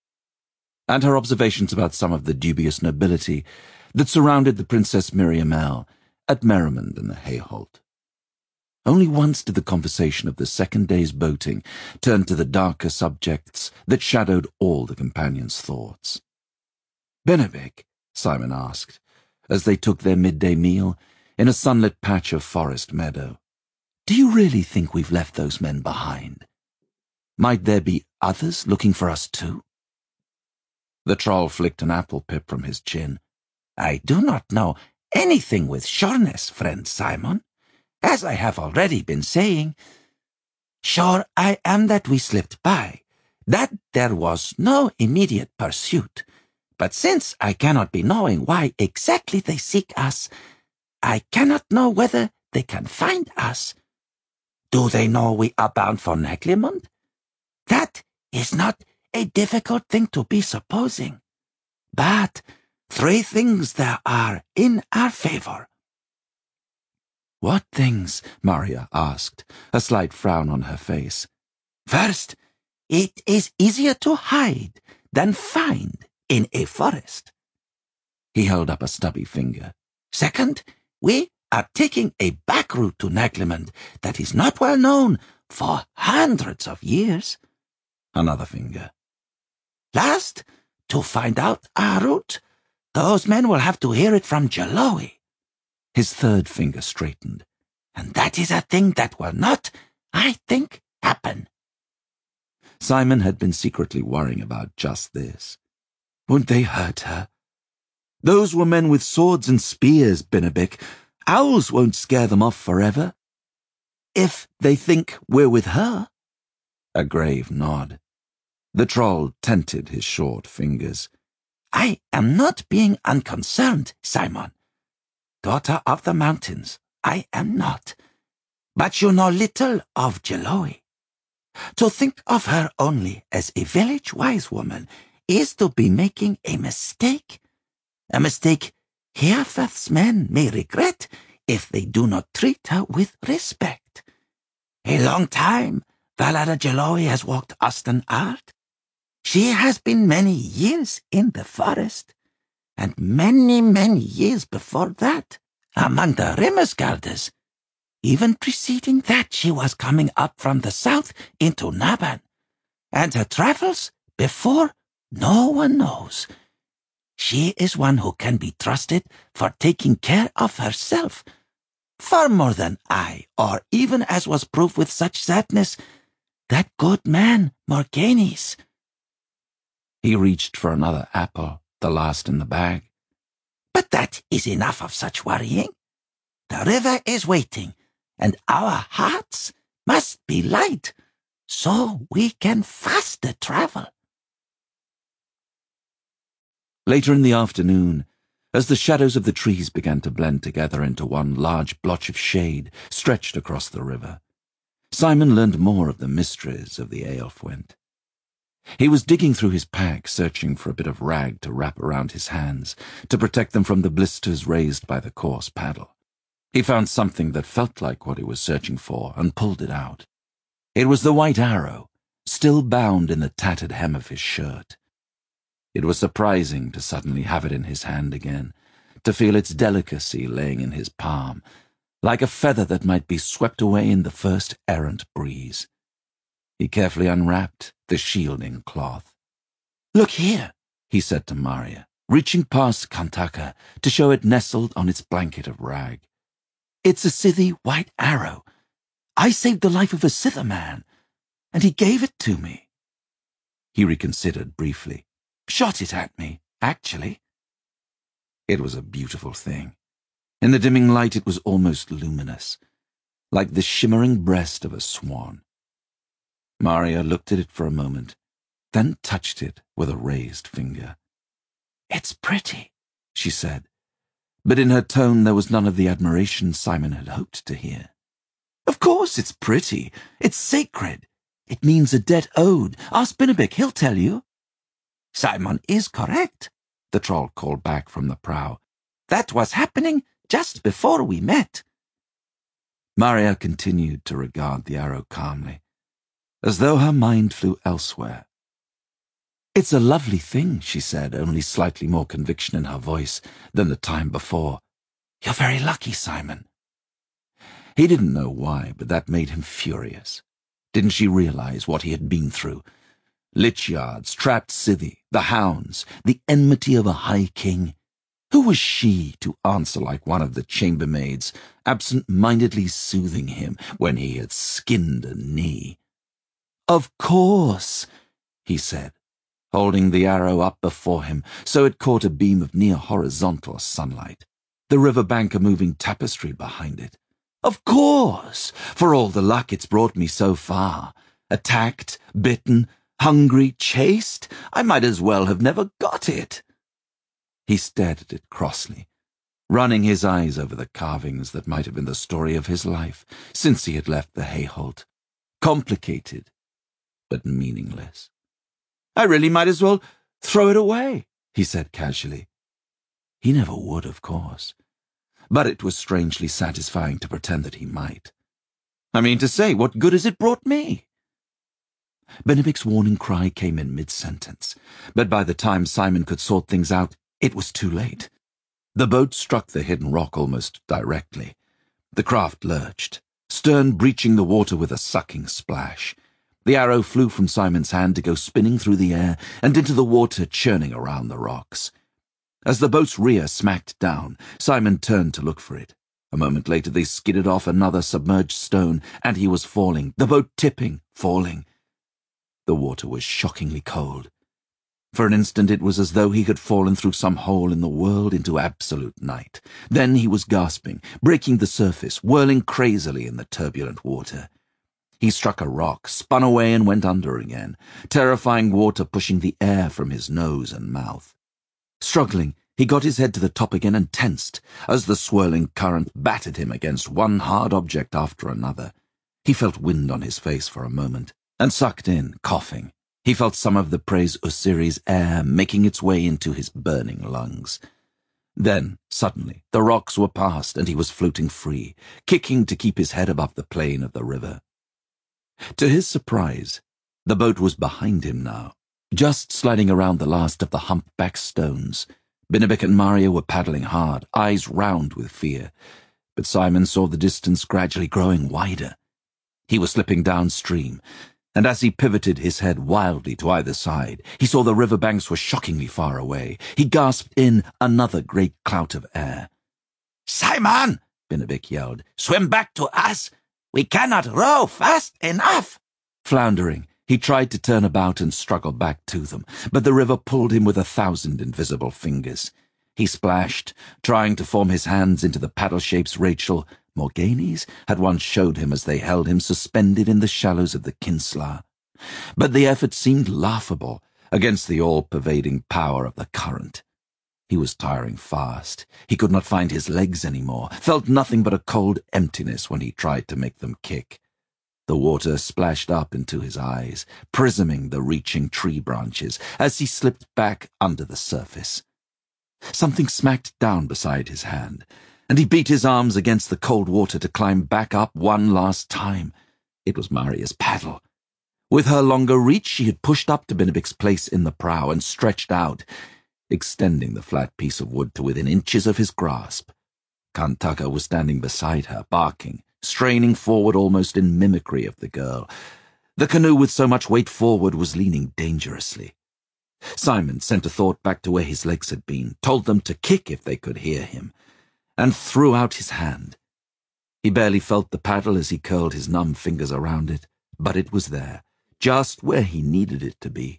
and her observations about some of the dubious nobility that surrounded the Princess Miriamel at Merrimond and the Hayholt. Only once did the conversation of the second day's boating turn to the darker subjects that shadowed all the companions' thoughts. "Binabik," Simon asked, as they took their midday meal in a sunlit patch of forest meadow, "do you really think we've left those men behind? Might there be others looking for us too?" The troll flicked an apple pip from his chin. "I do not know anything with sureness, friend Simon. As I have already been saying, sure I am that we slipped by, that there was no immediate pursuit. But since I cannot be knowing why exactly they seek us, I cannot know whether they can find us. Do they know we are bound for Naglemund? That is not a difficult thing to be supposing. But three things there are in our favor." "What things?" Maria asked, a slight frown on her face. "First, it is easier to hide than find in a forest. He held up a stubby finger. Second, we are taking a back route to Naglimund that is not well known for hundreds of years. Another finger. Last, to find out our route, those men will have to hear it from Jaloe. His third finger straightened. And that is a thing that will not, I think, happen. Simon had been secretly worrying about just this. Won't they hurt her? Those were men with swords and spears, Binnabic. Owls won't scare them off forever. If they think we're with her. A grave nod. The troll tented his short fingers. I am not being unconcerned, Simon. Daughter of the mountains, I am not. But you know little of Jaloe. To think of her only as a village wise woman is to be making a mistake. A mistake Heathfest's men may regret if they do not treat her with respect. A long time Valada Jaloe has walked Ostenard. She has been many years in the forest, and many, many years before that, among the Rimmersgarders. Even preceding that, she was coming up from the south into Naban, and her travels before no one knows. She is one who can be trusted for taking care of herself, far more than I, or even as was proved with such sadness, that good man Morghanes. He reached for another apple, the last in the bag. But that is enough of such worrying. The river is waiting, and our hearts must be light, so we can faster travel. Later in the afternoon, as the shadows of the trees began to blend together into one large blotch of shade stretched across the river, Simon learned more of the mysteries of the Aelfwent. He was digging through his pack, searching for a bit of rag to wrap around his hands, to protect them from the blisters raised by the coarse paddle. He found something that felt like what he was searching for and pulled it out. It was the white arrow, still bound in the tattered hem of his shirt. It was surprising to suddenly have it in his hand again, to feel its delicacy laying in his palm, like a feather that might be swept away in the first errant breeze. He carefully unwrapped the shielding cloth. Look here, he said to Maria, reaching past Kantaka to show it nestled on its blanket of rag. It's a Scythy white arrow. I saved the life of a Scyther man, and he gave it to me. He reconsidered briefly. Shot it at me, actually. It was a beautiful thing. In the dimming light it was almost luminous, like the shimmering breast of a swan. Maria looked at it for a moment, then touched it with a raised finger. It's pretty, she said, but in her tone there was none of the admiration Simon had hoped to hear. Of course it's pretty. It's sacred. It means a debt owed. Ask Binnabic, he'll tell you. Simon is correct, the troll called back from the prow. That was happening just before we met. Maria continued to regard the arrow calmly, as though her mind flew elsewhere. It's a lovely thing, she said, only slightly more conviction in her voice than the time before. You're very lucky, Simon. He didn't know why, but that made him furious. Didn't she realize what he had been through? Lichyards, trapped Scythy, the hounds, the enmity of a high king. Who was she to answer like one of the chambermaids, absent-mindedly soothing him when he had skinned a knee? Of course, he said, holding the arrow up before him so it caught a beam of near-horizontal sunlight, the river bank a moving tapestry behind it. Of course, for all the luck it's brought me so far. Attacked, bitten, hungry, chased, I might as well have never got it. He stared at it crossly, running his eyes over the carvings that might have been the story of his life since he had left the Hayholt. Complicated, but meaningless. I really might as well throw it away, he said casually. He never would, of course, but it was strangely satisfying to pretend that he might. I mean to say, what good has it brought me? Benebic's warning cry came in mid-sentence, but by the time Simon could sort things out, it was too late. The boat struck the hidden rock almost directly. The craft lurched, stern breaching the water with a sucking splash. The arrow flew from Simon's hand to go spinning through the air and into the water churning around the rocks. As the boat's rear smacked down, Simon turned to look for it. A moment later they skidded off another submerged stone, and he was falling, the boat tipping, falling. The water was shockingly cold. For an instant it was as though he had fallen through some hole in the world into absolute night. Then he was gasping, breaking the surface, whirling crazily in the turbulent water. He struck a rock, spun away and went under again, terrifying water pushing the air from his nose and mouth. Struggling, he got his head to the top again and tensed, as the swirling current battered him against one hard object after another. He felt wind on his face for a moment, and sucked in, coughing. He felt some of the praise Osiris' air making its way into his burning lungs. Then, suddenly, the rocks were past and he was floating free, kicking to keep his head above the plane of the river. To his surprise, the boat was behind him now, just sliding around the last of the humpback stones. Benebic and Maria were paddling hard, eyes round with fear, but Simon saw the distance gradually growing wider. He was slipping downstream, and as he pivoted his head wildly to either side, he saw the river banks were shockingly far away. He gasped in another great clout of air. "Simon!" Benebic yelled. "Swim back to us! We cannot row fast enough!" Floundering, he tried to turn about and struggle back to them, but the river pulled him with a thousand invisible fingers. He splashed, trying to form his hands into the paddle shapes Rachel, Morganis, had once showed him as they held him suspended in the shallows of the Kinsla. But the effort seemed laughable against the all-pervading power of the current. He was tiring fast. He could not find his legs anymore, felt nothing but a cold emptiness when he tried to make them kick. The water splashed up into his eyes, prisming the reaching tree branches as he slipped back under the surface. Something smacked down beside his hand, and he beat his arms against the cold water to climb back up one last time. It was Maria's paddle. With her longer reach, she had pushed up to Benebic's place in the prow and stretched out, extending the flat piece of wood to within inches of his grasp. Kantaka was standing beside her, barking, straining forward almost in mimicry of the girl. The canoe with so much weight forward was leaning dangerously. Simon sent a thought back to where his legs had been, told them to kick if they could hear him, and threw out his hand. He barely felt the paddle as he curled his numb fingers around it, but it was there, just where he needed it to be.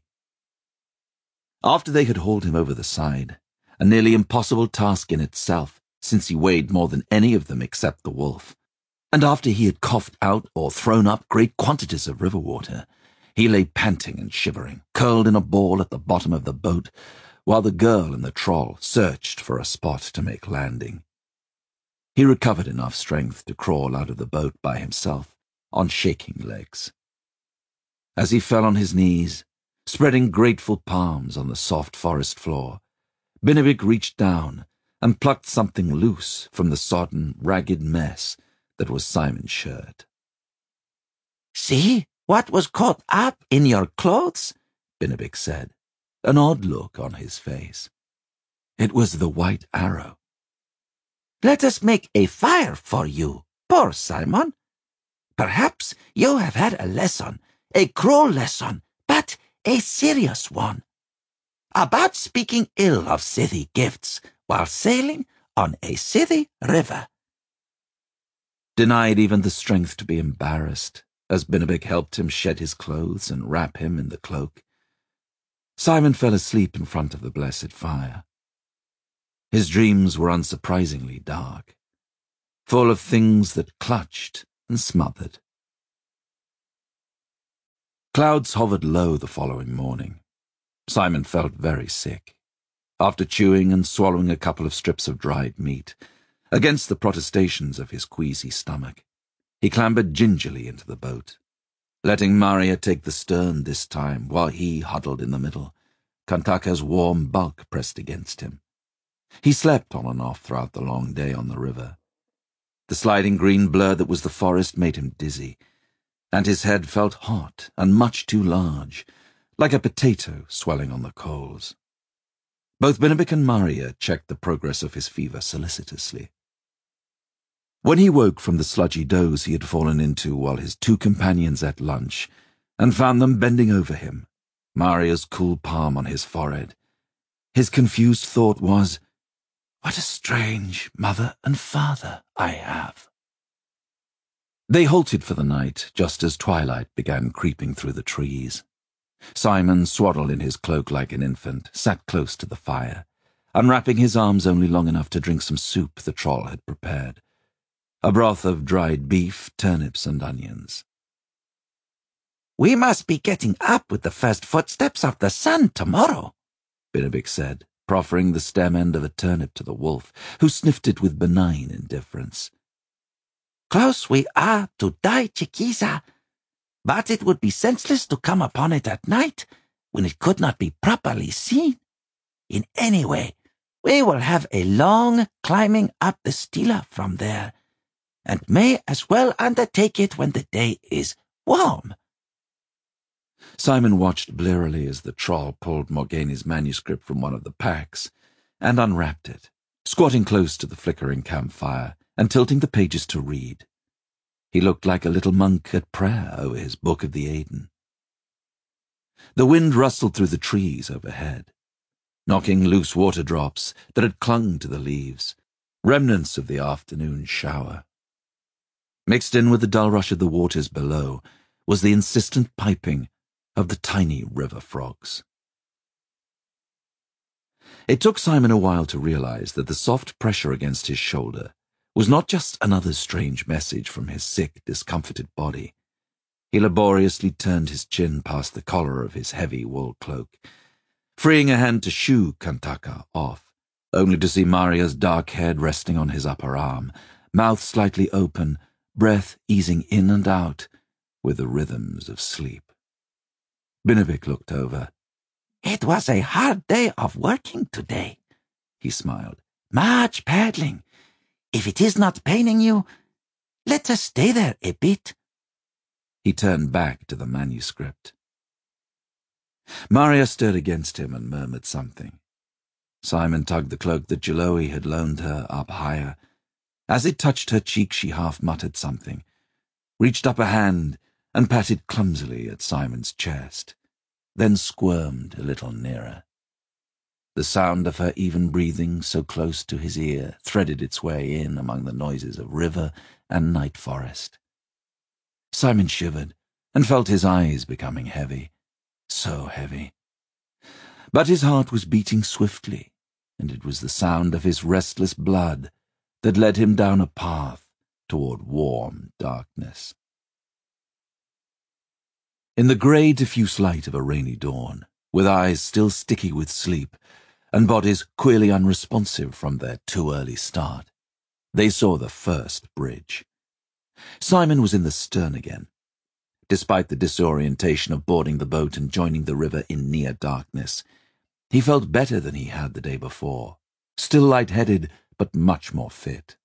After they had hauled him over the side, a nearly impossible task in itself, since he weighed more than any of them except the wolf, and after he had coughed out or thrown up great quantities of river water, he lay panting and shivering, curled in a ball at the bottom of the boat, while the girl and the troll searched for a spot to make landing. He recovered enough strength to crawl out of the boat by himself, on shaking legs. As he fell on his knees, spreading grateful palms on the soft forest floor, Benebic reached down and plucked something loose from the sodden, ragged mess that was Simon's shirt. "See what was caught up in your clothes?" Benebic said, an odd look on his face. It was the white arrow. "Let us make a fire for you, poor Simon. Perhaps you have had a lesson, a cruel lesson, but a serious one, about speaking ill of Scythi gifts while sailing on a Scythi river." Denied even the strength to be embarrassed, as Benebic helped him shed his clothes and wrap him in the cloak, Simon fell asleep in front of the blessed fire. His dreams were unsurprisingly dark, full of things that clutched and smothered. Clouds hovered low the following morning. Simon felt very sick. After chewing and swallowing a couple of strips of dried meat, against the protestations of his queasy stomach, he clambered gingerly into the boat, letting Maria take the stern this time while he huddled in the middle, Kantaka's warm bulk pressed against him. He slept on and off throughout the long day on the river. The sliding green blur that was the forest made him dizzy, and his head felt hot and much too large, like a potato swelling on the coals. Both Binabik and Maria checked the progress of his fever solicitously. When he woke from the sludgy doze he had fallen into while his two companions ate lunch, and found them bending over him, Maria's cool palm on his forehead, his confused thought was, "What a strange mother and father I have." They halted for the night just as twilight began creeping through the trees. Simon, swaddled in his cloak like an infant, sat close to the fire, unwrapping his arms only long enough to drink some soup the troll had prepared, a broth of dried beef, turnips, and onions. "We must be getting up with the first footsteps of the sun tomorrow," Binabik said, proffering the stem end of a turnip to the wolf, who sniffed it with benign indifference. "Close we are to die, Chiquiza, but it would be senseless to come upon it at night, when it could not be properly seen. In any way, we will have a long climbing up the Stila from there, and may as well undertake it when the day is warm." Simon watched blearily as the troll pulled Morgana's manuscript from one of the packs and unwrapped it, squatting close to the flickering campfire and tilting the pages to read. He looked like a little monk at prayer over his Book of the Aiden. The wind rustled through the trees overhead, knocking loose water drops that had clung to the leaves, remnants of the afternoon shower. Mixed in with the dull rush of the waters below was the insistent piping of the tiny river frogs. It took Simon a while to realize that the soft pressure against his shoulder was not just another strange message from his sick, discomfited body. He laboriously turned his chin past the collar of his heavy wool cloak, freeing a hand to shoo Kantaka off, only to see Maria's dark head resting on his upper arm, mouth slightly open, breath easing in and out with the rhythms of sleep. Binabik looked over. "It was a hard day of working today," he smiled. "Much paddling. If it is not paining you, let us stay there a bit." He turned back to the manuscript. Maria stirred against him and murmured something. Simon tugged the cloak that Jaloe had loaned her up higher. As it touched her cheek, she half muttered something, reached up a hand and patted clumsily at Simon's chest, then squirmed a little nearer. The sound of her even breathing so close to his ear threaded its way in among the noises of river and night forest. Simon shivered and felt his eyes becoming heavy, so heavy. But his heart was beating swiftly, and it was the sound of his restless blood that led him down a path toward warm darkness. In the grey, diffuse light of a rainy dawn, with eyes still sticky with sleep, and bodies queerly unresponsive from their too-early start, they saw the first bridge. Simon was in the stern again. Despite the disorientation of boarding the boat and joining the river in near darkness, he felt better than he had the day before, still light-headed but much more fit.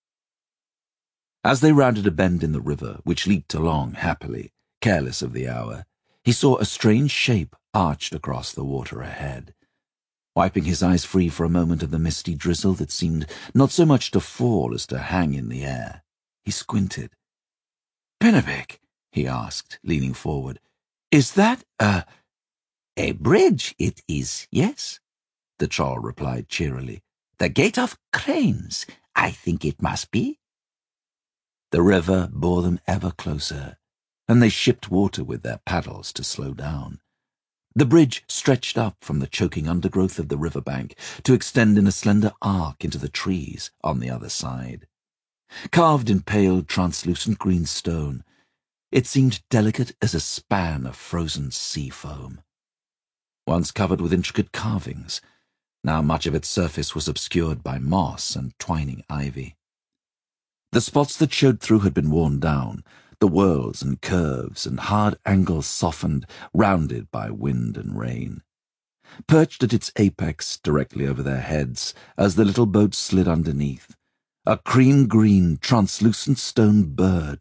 As they rounded a bend in the river, which leaped along happily, careless of the hour, he saw a strange shape arched across the water ahead. Wiping his eyes free for a moment of the misty drizzle that seemed not so much to fall as to hang in the air, he squinted. "Binabik," he asked, leaning forward, "is that a—" "A bridge it is, yes," the troll replied cheerily. "The Gate of Cranes, I think it must be." The river bore them ever closer, and they shipped water with their paddles to slow down. The bridge stretched up from the choking undergrowth of the riverbank to extend in a slender arc into the trees on the other side. Carved in pale, translucent green stone, it seemed delicate as a span of frozen sea foam. Once covered with intricate carvings, now much of its surface was obscured by moss and twining ivy. The spots that showed through had been worn down, the whorls and curves and hard angles softened, rounded by wind and rain. Perched at its apex directly over their heads as the little boat slid underneath, a cream-green, translucent stone bird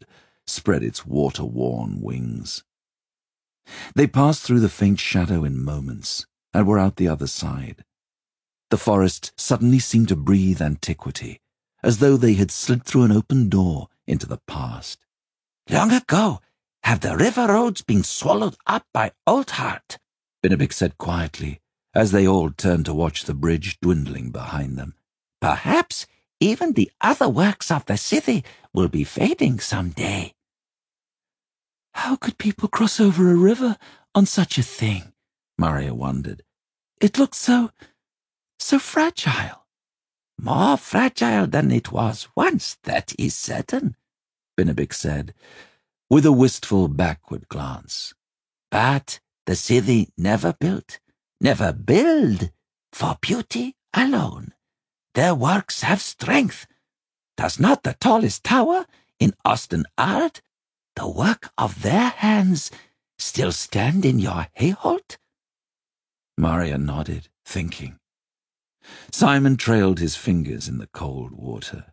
spread its water-worn wings. They passed through the faint shadow in moments and were out the other side. The forest suddenly seemed to breathe antiquity, as though they had slid through an open door into the past. Long ago have the river roads been swallowed up by Old Heart, Binabik said quietly, as they all turned to watch the bridge dwindling behind them. Perhaps even the other works of the city will be fading some day. How could people cross over a river on such a thing? Maria wondered. It looked so, so fragile. More fragile than it was once, that is certain, Binabik said, with a wistful backward glance. But the city never built, never build, for beauty alone. Their works have strength. Does not the tallest tower in Osten art, the work of their hands, still stand in your Hayholt? Maria nodded, thinking. Simon trailed his fingers in the cold water.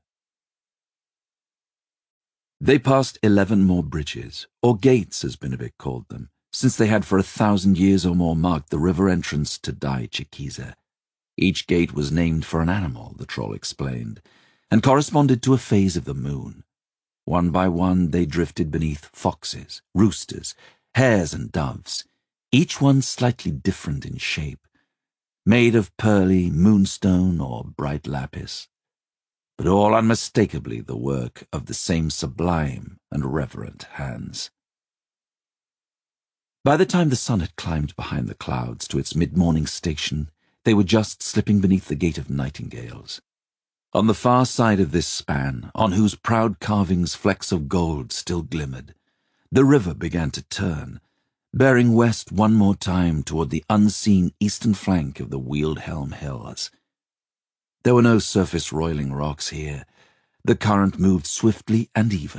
They passed eleven more bridges, or gates as Binabik called them, since they had for a thousand years or more marked the river entrance to Dai Chikiza. Each gate was named for an animal, the troll explained, and corresponded to a phase of the moon. One by one they drifted beneath foxes, roosters, hares and doves, each one slightly different in shape, made of pearly moonstone or bright lapis, but all unmistakably the work of the same sublime and reverent hands. By the time the sun had climbed behind the clouds to its mid-morning station, they were just slipping beneath the Gate of Nightingales. On the far side of this span, on whose proud carvings flecks of gold still glimmered, the river began to turn, bearing west one more time toward the unseen eastern flank of the Weald-Helm Hills. There were no surface roiling rocks here. The current moved swiftly and evenly.